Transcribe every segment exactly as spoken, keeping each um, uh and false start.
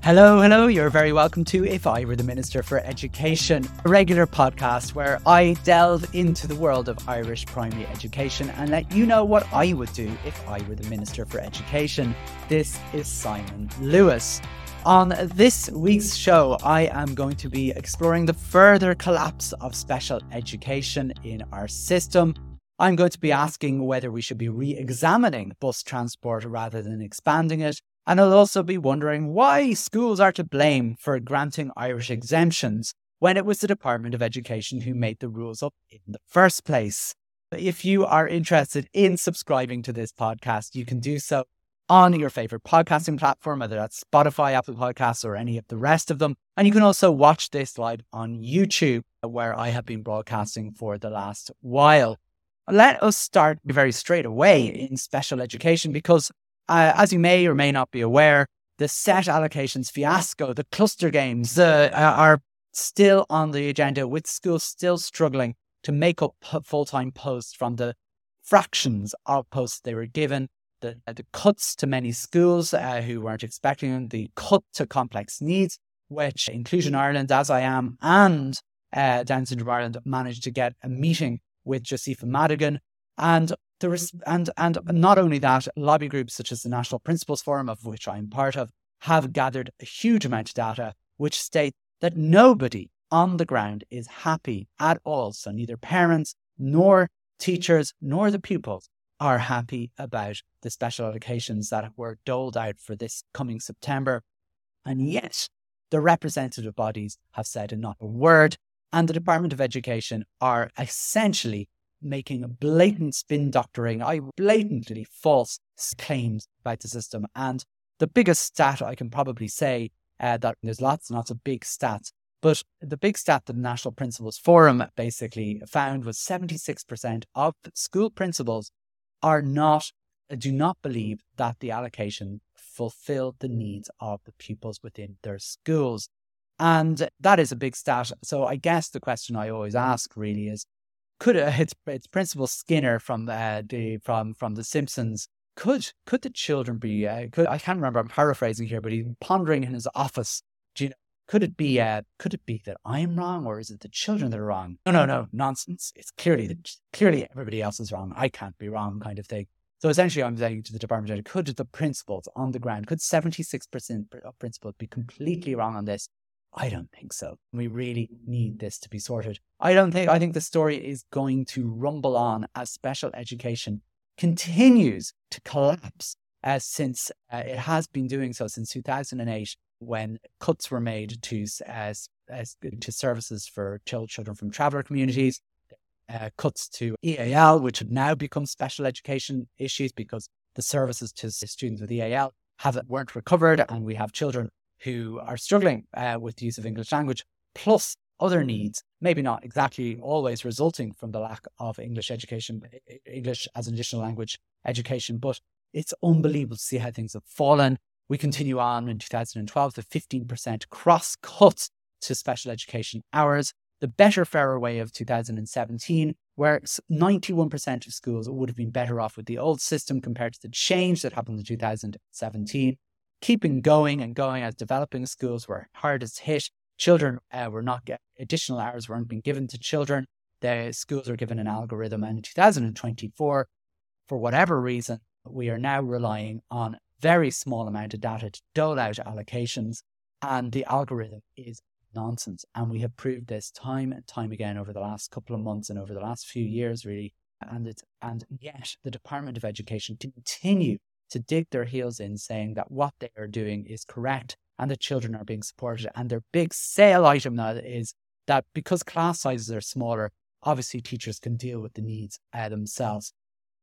Hello, hello. You're very welcome to If I Were the Minister for Education, a regular podcast where I delve into the world of Irish primary education and let you know what I would do if I were the Minister for Education. This is Simon Lewis. On this week's show, I am going to be exploring the further collapse of special education in our system. I'm going to be asking whether we should be re-examining bus transport rather than expanding it. And I'll also be wondering why schools are to blame for granting Irish exemptions when it was the Department of Education who made the rules up in the first place. If you are interested in subscribing to this podcast, you can do so on your favourite podcasting platform, whether that's Spotify, Apple Podcasts, or any of the rest of them. And you can also watch this live on YouTube, where I have been broadcasting for the last while. Let us start very straight away in special education because Uh, as you may or may not be aware, the set allocations fiasco, the cluster games uh, are still on the agenda, with schools still struggling to make up full-time posts from the fractions of posts they were given, the, the cuts to many schools uh, who weren't expecting them, the cut to complex needs, which Inclusion Ireland, as I am, and uh, Down Syndrome Ireland managed to get a meeting with Josepha Madigan. And There is, and, and not only that, lobby groups such as the National Principals Forum, of which I'm part of, have gathered a huge amount of data which state that nobody on the ground is happy at all. So neither parents, nor teachers, nor the pupils are happy about the special allocations that were doled out for this coming September. And yet, the representative bodies have said not a word, and the Department of Education are essentially making a blatant spin doctoring, I blatantly false claims about the system. And the biggest stat I can probably say, uh, that there's lots and lots of big stats, but the big stat that the National Principals Forum basically found was seventy-six percent of school principals are not, do not believe that the allocation fulfilled the needs of the pupils within their schools. And that is a big stat. So I guess the question I always ask really is, Could uh, it's, it's Principal Skinner from uh, the from from The Simpsons? Could could the children be? Uh, could I can't remember. I'm paraphrasing here, but he's pondering in his office. Do you know? Could it be? Uh, could it be that I'm wrong, or is it the children that are wrong? No, no, no, nonsense. It's clearly that clearly everybody else is wrong. I can't be wrong, kind of thing. So essentially, I'm saying to the Department of Education, could the principals on the ground, could seventy-six percent of principals be completely wrong on this? I don't think so. We really need this to be sorted. I don't think, I think the story is going to rumble on as special education continues to collapse, as since uh, it has been doing so since two thousand eight, when cuts were made to, as, as, to services for children from traveller communities, uh, cuts to E A L, which have now become special education issues because the services to students with E A L have, weren't recovered, and we have children who are struggling uh, with the use of English language, plus other needs, maybe not exactly always resulting from the lack of English education, English as an additional language education, but it's unbelievable to see how things have fallen. We continue on in two thousand twelve, the fifteen percent cross cut to special education hours, the better, fairer way of two thousand seventeen, where ninety-one percent of schools would have been better off with the old system compared to the change that happened in two thousand seventeen. Keeping going and going as developing schools were hardest hit. Children uh, were not get additional hours weren't being given to children. The schools were given an algorithm, and in two thousand twenty-four, for whatever reason, we are now relying on very small amount of data to dole out allocations, and the algorithm is nonsense. And we have proved this time and time again over the last couple of months and over the last few years, really. And it's and yet the Department of Education continue to dig their heels in, saying that what they are doing is correct and the children are being supported. And their big sale item now is that because class sizes are smaller, obviously teachers can deal with the needs uh, themselves.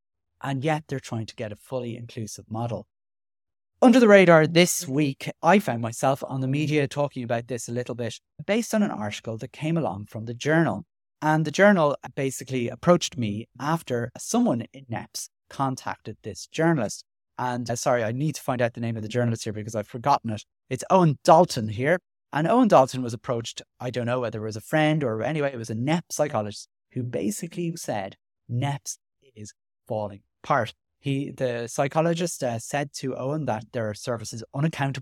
And yet they're trying to get a fully inclusive model. Under the radar this week, I found myself on the media talking about this a little bit based on an article that came along from the Journal. And the Journal basically approached me after someone in N E P S contacted this journalist. And uh, sorry, I need to find out the name of the journalist here because I've forgotten it. It's Owen Dalton here. And Owen Dalton was approached, I don't know whether it was a friend or anyway, it was a N E P psychologist who basically said N E P S is falling apart. He, the psychologist uh, said to Owen that their service is unaccountable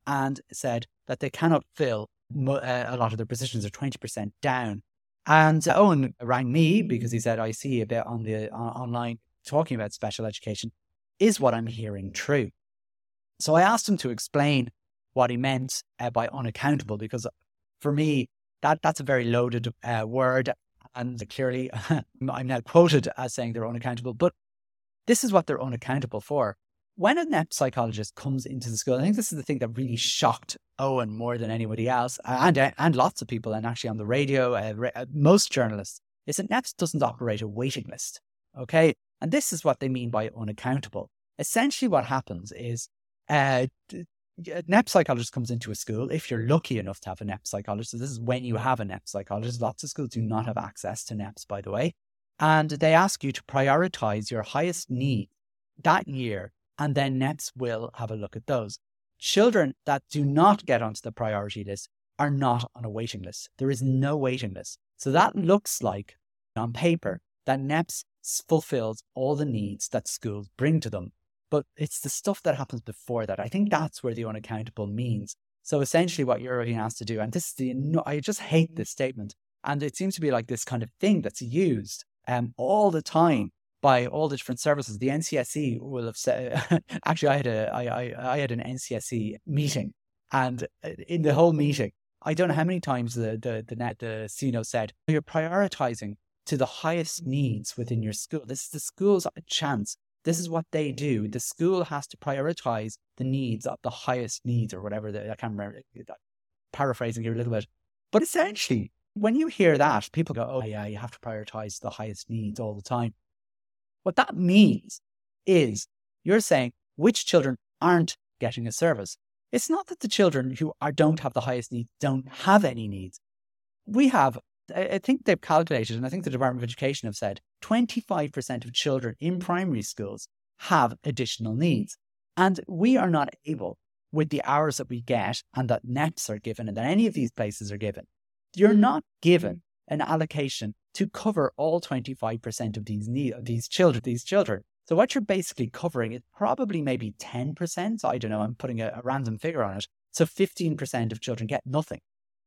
and said that they cannot fill mo- uh, a lot of their positions. Are twenty percent down. And Owen rang me because he said, I see a bit on the uh, online talking about special education. Is what I'm hearing true? So I asked him to explain what he meant uh, by unaccountable, because for me, that that's a very loaded uh, word. And clearly, I'm now quoted as saying they're unaccountable. But this is what they're unaccountable for. When a N E P psychologist comes into the school, I think this is the thing that really shocked Owen more than anybody else, and and lots of people, and actually on the radio, uh, most journalists, is that N E P S doesn't operate a waiting list. Okay, and this is what they mean by unaccountable. Essentially, what happens is uh, a N E P psychologist comes into a school. If you're lucky enough to have a N E P psychologist, so this is when you have a N E P psychologist. Lots of schools do not have access to N E Ps, by the way, and they ask you to prioritize your highest need that year. And then N E Ps will have a look at those. Children that do not get onto the priority list are not on a waiting list. There is no waiting list. So that looks like, on paper, that N E Ps fulfills all the needs that schools bring to them. But it's the stuff that happens before that. I think that's where the unaccountable means. So essentially what you're being asked to do, and this is the, no, I just hate this statement. And it seems to be like this kind of thing that's used um, all the time by all the different services. The N C S E will have said, actually I had a, I, I, I had an N C S E meeting, and in the whole meeting, I don't know how many times the, the, the, net, the C N O said, you're prioritizing to the highest needs within your school. This is the school's chance. This is what they do. The school has to prioritize the needs of the highest needs, or whatever. The, I can't remember, paraphrasing here a little bit. But essentially, when you hear that, people go, oh yeah, you have to prioritize the highest needs all the time. What that means is you're saying which children aren't getting a service. It's not that the children who are, don't have the highest needs don't have any needs. We have, I think they've calculated, and I think the Department of Education have said, twenty-five percent of children in primary schools have additional needs. And we are not able, with the hours that we get and that N E Ps are given and that any of these places are given, you're not given an allocation to cover all twenty-five percent of these need, these children, these children. So what you're basically covering is probably maybe ten percent. I don't know, I'm putting a, a random figure on it. So fifteen percent of children get nothing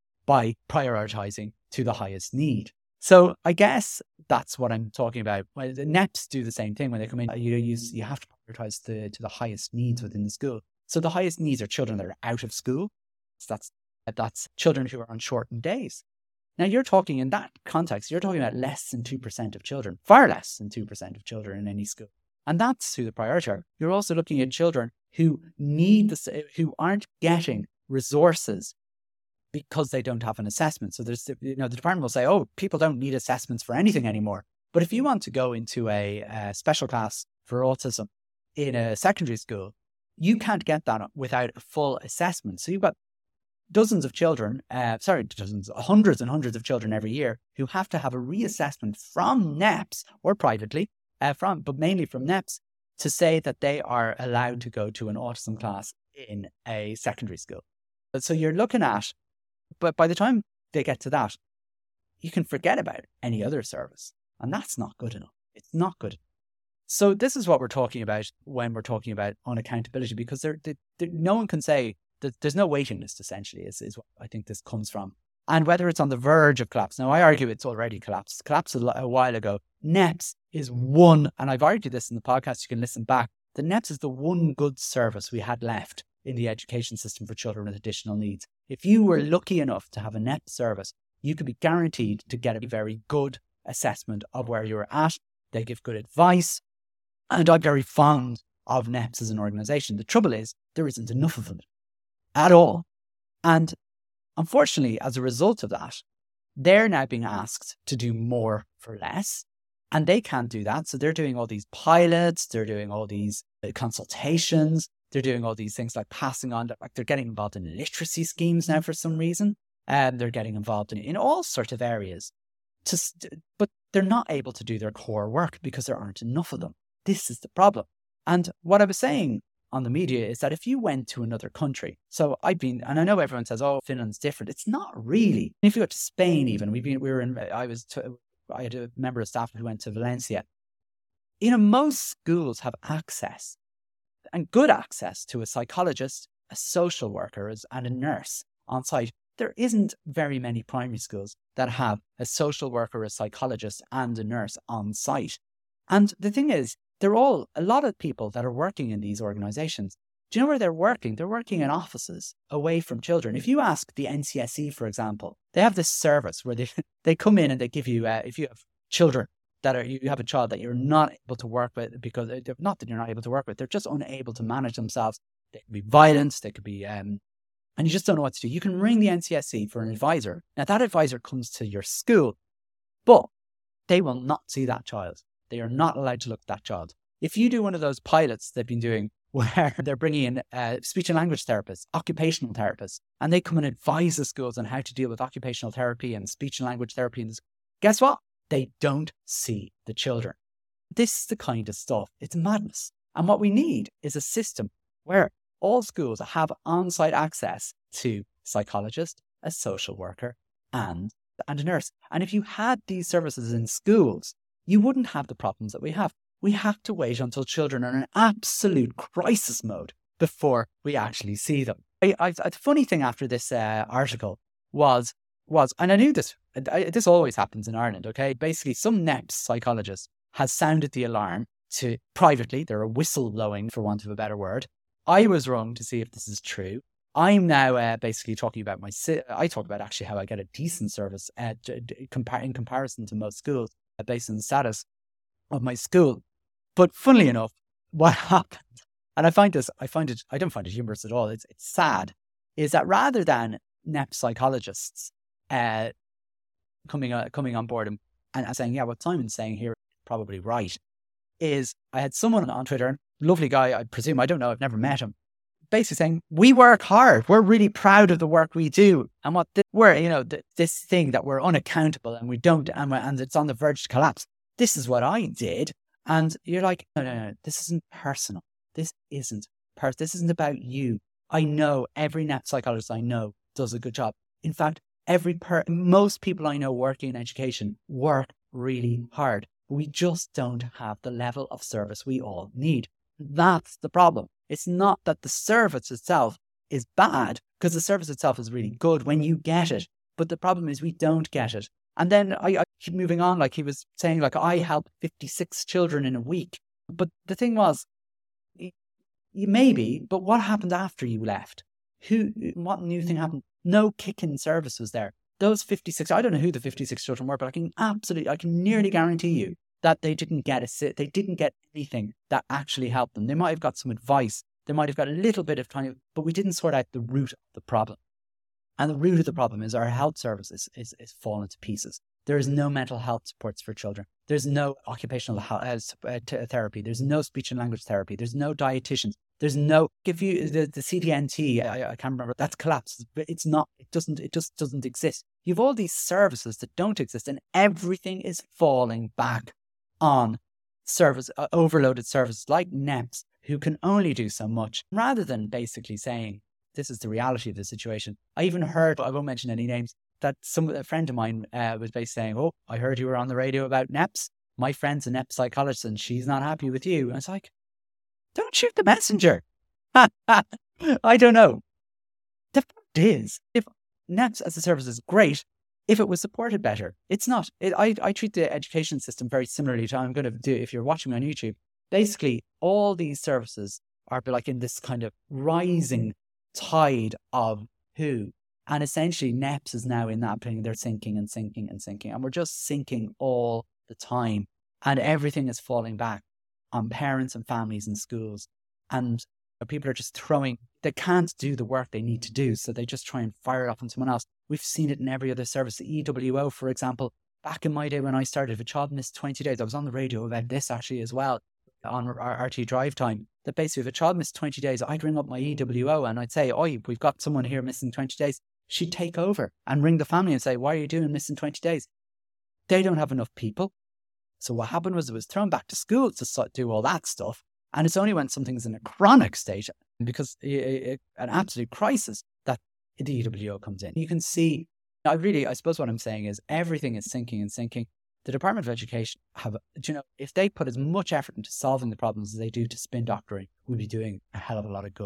by prioritizing to the highest need. So I guess that's what I'm talking about. Well, the N E Ps do the same thing when they come in. You use, you have to prioritize the, to the highest needs within the school. So the highest needs are children that are out of school. So that's, that's children who are on shortened days. Now, you're talking in that context, you're talking about less than two percent of children, far less than two percent of children in any school. And that's who the priority are. You're also looking at children who need the, who aren't getting resources because they don't have an assessment. So there's, you know, the department will say, oh, people don't need assessments for anything anymore. But if you want to go into a, a special class for autism in a secondary school, you can't get that without a full assessment. So you've got dozens of children, uh, sorry, dozens, hundreds and hundreds of children every year who have to have a reassessment from N E Ps or privately, uh, from, but mainly from N E Ps, to say that they are allowed to go to an autism class in a secondary school. So you're looking at, but by the time they get to that, you can forget about any other service. And that's not good enough. It's not good. So this is what we're talking about when we're talking about unaccountability, because there, there, there, no one can say, there's no waiting list, essentially, is, is what I think this comes from. And whether it's on the verge of collapse. Now, I argue it's already collapsed. Collapsed a, a while ago. N E Ps is one, and I've argued this in the podcast, you can listen back. The N E Ps is the one good service we had left in the education system for children with additional needs. If you were lucky enough to have a N E P service, you could be guaranteed to get a very good assessment of where you're at. They give good advice. And I'm very fond of N E Ps as an organisation. The trouble is, there isn't enough of them at all. And unfortunately, as a result of that, they're now being asked to do more for less. And they can't do that. So they're doing all these pilots, they're doing all these consultations, they're doing all these things like passing on, like they're getting involved in literacy schemes now for some reason. And they're getting involved in, in all sorts of areas. To, but they're not able to do their core work because there aren't enough of them. This is the problem. And what I was saying on the media is that if you went to another country, so I've been, and I know everyone says, oh, Finland's different. It's not really. If you go to Spain, even, we've been, we were in, I was, to, I had a member of staff who went to Valencia. You know, most schools have access and good access to a psychologist, a social worker and a nurse on site. There isn't very many primary schools that have a social worker, a psychologist, and a nurse on site. And the thing is, they're all, a lot of people that are working in these organizations, do you know where they're working? They're working in offices away from children. If you ask the N C S E, for example, they have this service where they, they come in and they give you, uh, if you have children that are, you have a child that you're not able to work with because, they're not that you're not able to work with, they're just unable to manage themselves. They could be violent, they could be, um, and you just don't know what to do. You can ring the N C S E for an advisor. Now that advisor comes to your school, but they will not see that child. They are not allowed to look at that child. If you do one of those pilots they've been doing where they're bringing in uh, speech and language therapists, occupational therapists, and they come and advise the schools on how to deal with occupational therapy and speech and language therapy, and guess what? They don't see the children. This is the kind of stuff. It's madness. And what we need is a system where all schools have on-site access to a psychologist, a social worker, and, and a nurse. And if you had these services in schools, you wouldn't have the problems that we have. We have to wait until children are in absolute crisis mode before we actually see them. I, I, the funny thing after this uh, article was, was, and I knew this, I, this always happens in Ireland, okay? Basically, some N E P S psychologist has sounded the alarm to privately, they're a whistle blowing for want of a better word. I was wrong to see if this is true. I'm now uh, basically talking about my, I talk about actually how I get a decent service uh, in comparison to most schools uh, based on the status of my school. But funnily enough, what happened, and I find this, I find it, I don't find it humorous at all, it's it's sad, is that rather than N E P S psychologists uh, coming uh, coming on board and, and saying, yeah, what Simon's saying here is probably right, is I had someone on Twitter, lovely guy, I presume, I don't know, I've never met him, basically saying, we work hard, we're really proud of the work we do, and what this, we're, you know, th- this thing that we're unaccountable and we don't, and, and it's on the verge to collapse. This is what I did. And you're like, no, no, no, this isn't personal. This isn't personal. This isn't about you. I know every N E P S psychologist I know does a good job. In fact, every per- most people I know working in education work really hard. We just don't have the level of service we all need. That's the problem. It's not that the service itself is bad, because the service itself is really good when you get it. But the problem is we don't get it. And then I, I keep moving on, like he was saying, like, I helped fifty-six children in a week. But the thing was, you, you maybe, but what happened after you left? Who, what new thing happened? No kick-in service was there. Those fifty-six, I don't know who the fifty-six children were, but I can absolutely, I can nearly guarantee you that they didn't get a sit, they didn't get anything that actually helped them. They might have got some advice. They might have got a little bit of time, but we didn't sort out the root of the problem. And the root of the problem is our health services is, is fallen to pieces. There is no mental health supports for children. There's no occupational health, uh, t- therapy. There's no speech and language therapy. There's no dietitians. There's no, give you the, the C D N T, I, I can't remember, that's collapsed. It's not, it doesn't, it just doesn't exist. You have all these services that don't exist, and everything is falling back on service, uh, overloaded services like N E P S, who can only do so much, rather than basically saying, this is the reality of the situation. I even heard, I won't mention any names, that some a friend of mine uh, was basically saying, oh, I heard you were on the radio about N E P S. My friend's an N E P S psychologist and she's not happy with you. And it's like, don't shoot the messenger. I don't know. The fact is, if N E P S as a service is great, if it was supported better, it's not. It, I, I treat the education system very similarly to, I'm going to do, if you're watching me on YouTube, basically all these services are like in this kind of rising tide of who, and essentially N E P S is now in that thing, they're sinking and sinking and sinking, and we're just sinking all the time, and everything is falling back on parents and families and schools, and people are just throwing, they can't do the work they need to do, so they just try and fire it off on someone else. We've seen it in every other service. The E W O, for example, back in my day when I started, if a child missed twenty days, I was on the radio about this actually as well, on our R T Drive Time, that basically if a child missed twenty days, I'd ring up my E W O and I'd say, oi, we've got someone here missing twenty days. She'd take over and ring the family and say, why are you doing missing twenty days? They don't have enough people. So what happened was it was thrown back to school to do all that stuff. And it's only when something's in a chronic state, because it, it, an absolute crisis, that the E W O comes in. You can see, I really, I suppose what I'm saying is everything is sinking and sinking. The Department of Education have, do you know, if they put as much effort into solving the problems as they do to spin doctoring, we'd be doing a hell of a lot of good.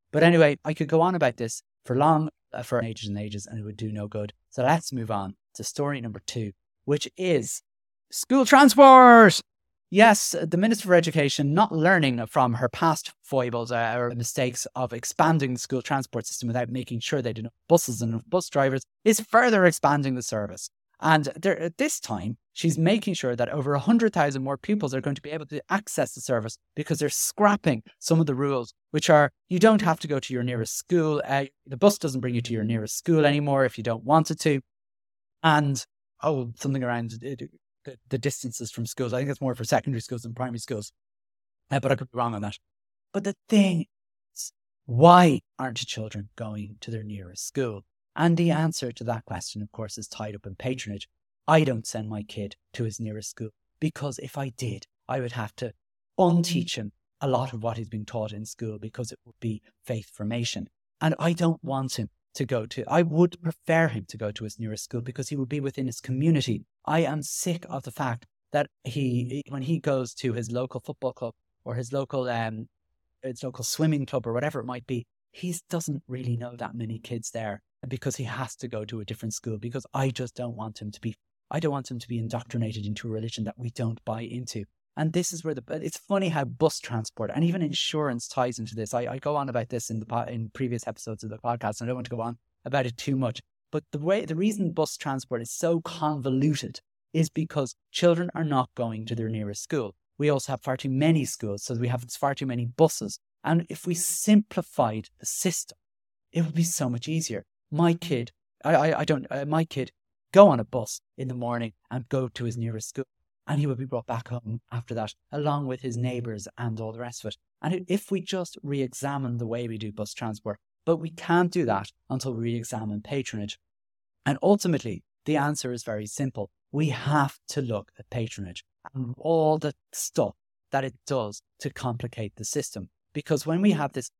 But anyway, I could go on about this for long, uh, for ages and ages, and it would do no good. So let's move on to story number two, which is school transport. Yes, the Minister for Education, not learning from her past foibles uh, or mistakes of expanding the school transport system without making sure they didn't have buses and bus drivers, is further expanding the service. And there, at this time, she's making sure that over one hundred thousand more pupils are going to be able to access the service because they're scrapping some of the rules, which are you don't have to go to your nearest school. Uh, the bus doesn't bring you to your nearest school anymore if you don't want it to. And, oh, something around it, The, the distances from schools. I think it's more for secondary schools than primary schools. Uh, but I could be wrong on that. But the thing is, why aren't children going to their nearest school? And the answer to that question, of course, is tied up in patronage. I don't send my kid to his nearest school because if I did, I would have to unteach him a lot of what he's been taught in school because it would be faith formation. And I don't want him to go to, I would prefer him to go to his nearest school because he would be within his community. I am sick of the fact that he, when he goes to his local football club or his local, um, his local swimming club or whatever it might be, he doesn't really know that many kids there because he has to go to a different school because I just don't want him to be, I don't want him to be indoctrinated into a religion that we don't buy into. And this is where the, it's funny how bus transport and even insurance ties into this. I, I go on about this in the in previous episodes of the podcast, and I don't want to go on about it too much. But the way, the reason bus transport is so convoluted is because children are not going to their nearest school. We also have far too many schools, so we have far too many buses. And if we simplified the system, it would be so much easier. My kid, I, I, I don't, uh, my kid, go on a bus in the morning and go to his nearest school. And he would be brought back home after that, along with his neighbours and all the rest of it. And if we just re-examine the way we do bus transport, but we can't do that until we re-examine patronage. And ultimately, the answer is very simple. We have to look at patronage and all the stuff that it does to complicate the system. Because when we have this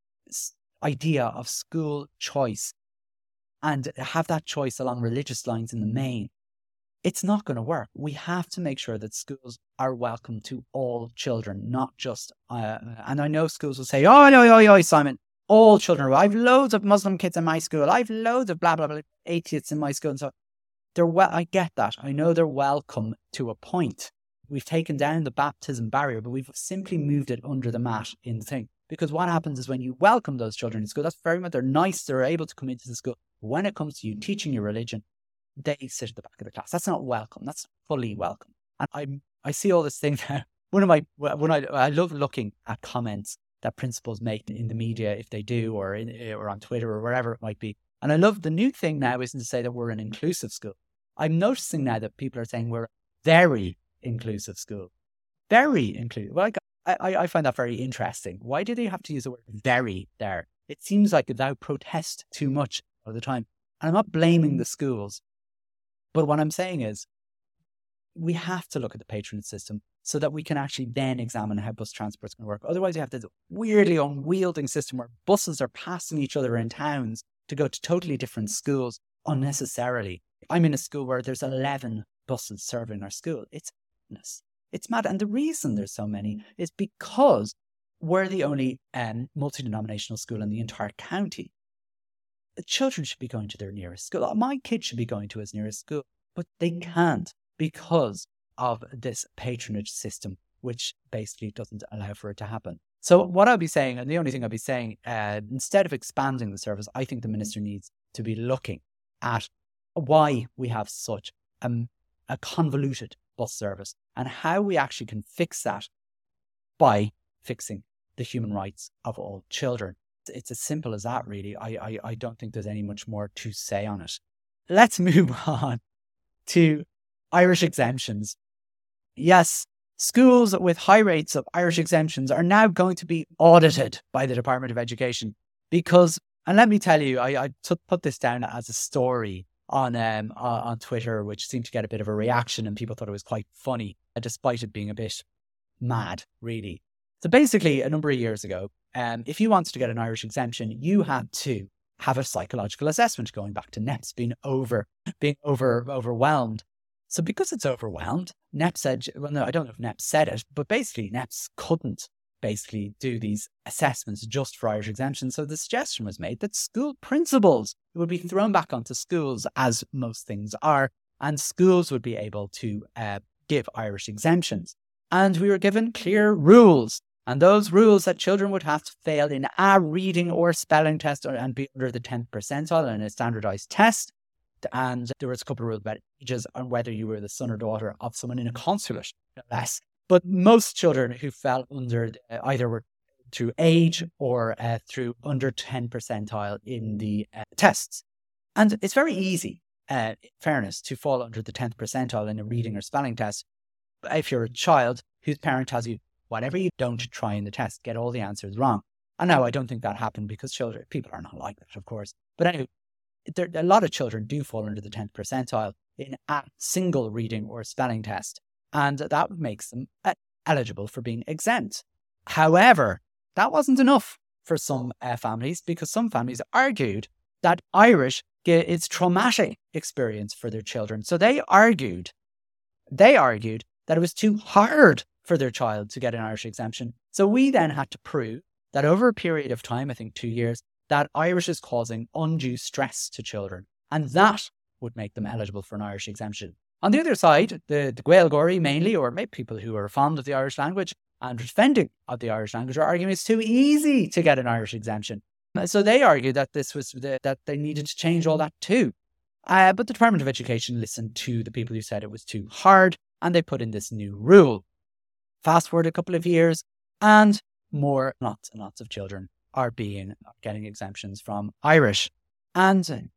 idea of school choice and have that choice along religious lines in the main, it's not going to work. We have to make sure that schools are welcome to all children, not just, uh, and I know schools will say, oh, no, no, no, Simon, all children. I've loads of Muslim kids in my school. I've loads of blah, blah, blah, atheists in my school. And so they're well, I get that. I know they're welcome to a point. We've taken down the baptism barrier, but we've simply moved it under the mat in the thing. Because what happens is when you welcome those children in school, that's very much, they're nice, they're able to come into the school. When it comes to you teaching your religion, they sit at the back of the class. That's not welcome. That's fully welcome. And I I see all this thing now. One of my, when I, I love looking at comments that principals make in the media, if they do, or in, or on Twitter or wherever it might be. And I love the new thing now isn't to say that we're an inclusive school. I'm noticing now that people are saying we're a very inclusive school. Very inclusive. Well, I, I, I find that very interesting. Why do they have to use the word very there? It seems like thou protest too much all the time. And I'm not blaming the schools. But what I'm saying is we have to look at the patronage system so that we can actually then examine how bus transport is going to work. Otherwise, you have this weirdly unwielding system where buses are passing each other in towns to go to totally different schools unnecessarily. I'm in a school where there's eleven buses serving our school. It's madness. It's mad. And the reason there's so many is because we're the only um, multi-denominational school in the entire county. The children should be going to their nearest school. My kid should be going to his nearest school, but they can't because of this patronage system, which basically doesn't allow for it to happen. So what I'll be saying, and the only thing I'll be saying, uh, instead of expanding the service, I think the minister needs to be looking at why we have such um, a convoluted bus service and how we actually can fix that by fixing the human rights of all children. It's as simple as that, really. I, I, I don't think there's any much more to say on it. Let's move on to Irish exemptions. Yes, schools with high rates of Irish exemptions are now going to be audited by the Department of Education because, and let me tell you, I, I t- put this down as a story on um on Twitter, which seemed to get a bit of a reaction and people thought it was quite funny, despite it being a bit mad, really. So basically, a number of years ago, um, if you wanted to get an Irish exemption, you had to have a psychological assessment, going back to N E P S being over, being over overwhelmed. So because it's overwhelmed, N E P S said, well, no, I don't know if N E P S said it, but basically N E P S couldn't basically do these assessments just for Irish exemption. So the suggestion was made that school principals would be thrown back onto schools, as most things are, and schools would be able to uh, give Irish exemptions. And we were given clear rules. And those rules that children would have to fail in a reading or spelling test and be under the tenth percentile in a standardised test. And there was a couple of rules about ages and whether you were the son or daughter of someone in a consulate, no less. But most children who fell under uh, either were through age or uh, through under ten percentile in the uh, tests. And it's very easy, uh, in fairness, to fall under the tenth percentile in a reading or spelling test if you're a child whose parent tells you, whatever you don't try in the test, get all the answers wrong. And now I don't think that happened because children, people are not like that, of course. But anyway, there, a lot of children do fall under the tenth percentile in a single reading or spelling test. And that makes them uh, eligible for being exempt. However, that wasn't enough for some uh, families, because some families argued that Irish is traumatic experience for their children. So they argued, they argued that it was too hard for their child to get an Irish exemption. So we then had to prove that over a period of time, I think two years, that Irish is causing undue stress to children. And that would make them eligible for an Irish exemption. On the other side, the, the Gaeilgeoirí mainly, or maybe people who are fond of the Irish language and defending of the Irish language, are arguing it's too easy to get an Irish exemption. So they argued that this was the, that they needed to change all that too. Uh, but the Department of Education listened to the people who said it was too hard, and they put in this new rule. Fast forward a couple of years, and more, lots and lots of children are being are getting exemptions from Irish. And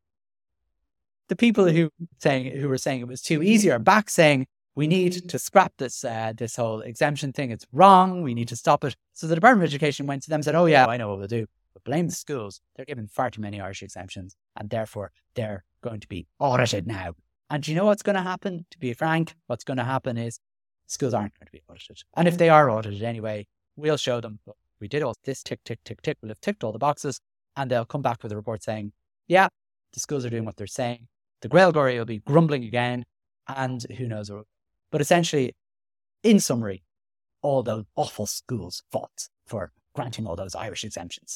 the people who saying who were saying it was too easy are back saying we need to scrap this uh, this whole exemption thing. It's wrong. We need to stop it. So the Department of Education went to them and said, "Oh yeah, I know what we'll do. But blame the schools. They're given far too many Irish exemptions, and therefore they're going to be audited now." And do you know what's going to happen? To be frank, what's going to happen is schools aren't going to be audited. And if they are audited anyway, we'll show them, look, we did all this, tick, tick, tick, tick. We'll have ticked all the boxes, and they'll come back with a report saying, yeah, the schools are doing what they're saying. The Gaeilgeoirí will be grumbling again, and who knows. But essentially, in summary, all those awful schools fought for granting all those Irish exemptions.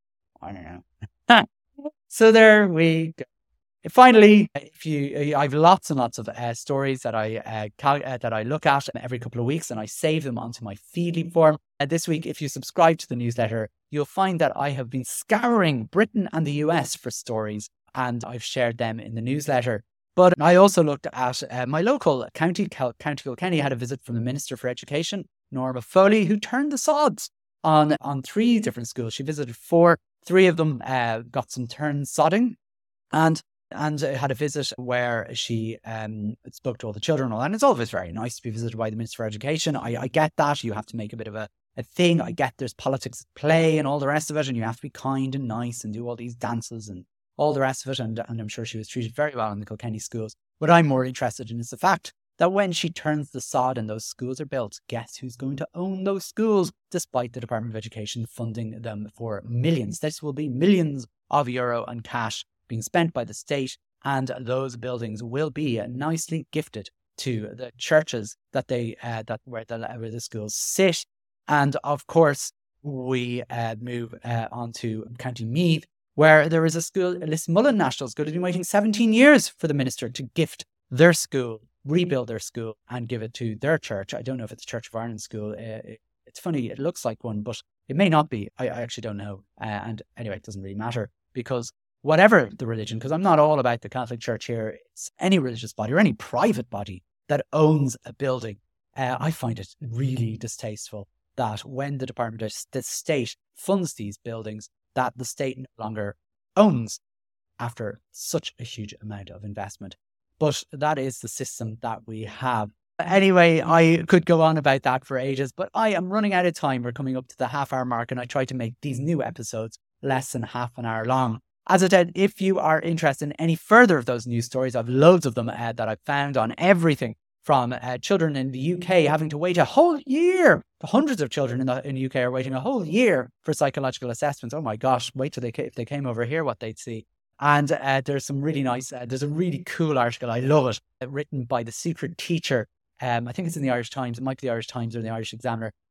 I don't know. So there we go. Finally, if you, I have lots and lots of uh, stories that I uh, cal- uh, that I look at every couple of weeks, and I save them onto my Feedly form. Uh, this week, if you subscribe to the newsletter, you'll find that I have been scouring Britain and the U S for stories, and I've shared them in the newsletter. But I also looked at uh, my local county, Cal- County Kilkenny, had a visit from the Minister for Education, Norma Foley, who turned the sods on on three different schools. She visited four. Three of them uh, got some turn sodding, and and had a visit where she um, spoke to all the children and all that. And it's always very nice to be visited by the Minister for Education. I, I get that. You have to make a bit of a, a thing. I get there's politics at play and all the rest of it, and you have to be kind and nice and do all these dances and all the rest of it. And, and I'm sure she was treated very well in the Kilkenny schools. What I'm more interested in is the fact that when she turns the sod and those schools are built, guess who's going to own those schools, despite the Department of Education funding them for millions. This will be millions of euro and cash being spent by the state, and those buildings will be nicely gifted to the churches that they uh, that where the where the schools sit. And of course, we uh, move uh, on to County Meath, where there is a school, Lismullen National School, has been waiting seventeen years for the minister to gift their school, rebuild their school, and give it to their church. I don't know if it's a Church of Ireland school. Uh, it, it's funny, it looks like one, but it may not be. I, I actually don't know. Uh, and anyway, it doesn't really matter, because whatever the religion, because I'm not all about the Catholic Church here, it's any religious body or any private body that owns a building. Uh, I find it really distasteful that when the Department of the State funds these buildings, that the state no longer owns after such a huge amount of investment. But that is the system that we have. Anyway, I could go on about that for ages, but I am running out of time. We're coming up to the half hour mark, and I try to make these new episodes less than half an hour long. As I said, if you are interested in any further of those news stories, I've loads of them uh, that I've found on everything from uh, children in the U K having to wait a whole year. Hundreds of children in the, in the U K are waiting a whole year for psychological assessments. Oh my gosh, wait till they if they came over here, what they'd see. And uh, there's some really nice, uh, there's a really cool article, I love it, uh, written by the secret teacher. Um, I think it's in the Irish Times, it might be the Irish Times or the Irish Examiner,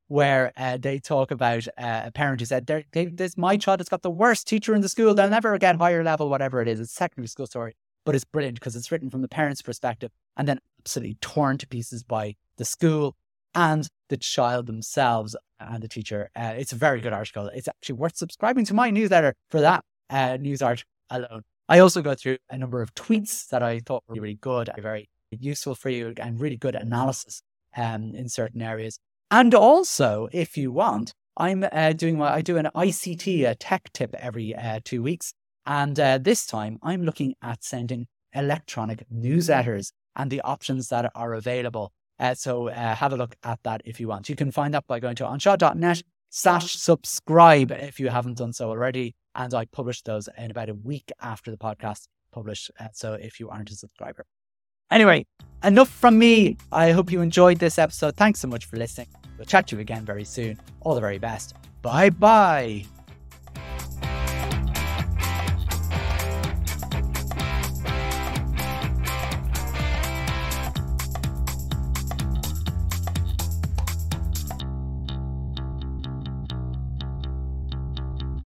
where uh, they talk about uh, a parent who said, they, they, this, my child has got the worst teacher in the school. They'll never get higher level, whatever it is. It's a secondary school story, but it's brilliant because it's written from the parent's perspective and then absolutely torn to pieces by the school and the child themselves and the teacher. Uh, it's a very good article. It's actually worth subscribing to my newsletter for that uh, news art alone. I also go through a number of tweets that I thought were really good, very useful for you, and really good analysis um, in certain areas. And also, if you want, I'm uh, doing what I do an I C T, a tech tip every uh, two weeks. And uh, this time I'm looking at sending electronic newsletters and the options that are available. Uh, so uh, have a look at that if you want. You can find that by going to anseo.net slash subscribe if you haven't done so already. And I publish those in about a week after the podcast published. Uh, so if you aren't a subscriber. Anyway, enough from me. I hope you enjoyed this episode. Thanks so much for listening. We'll chat to you again very soon. All the very best. Bye bye.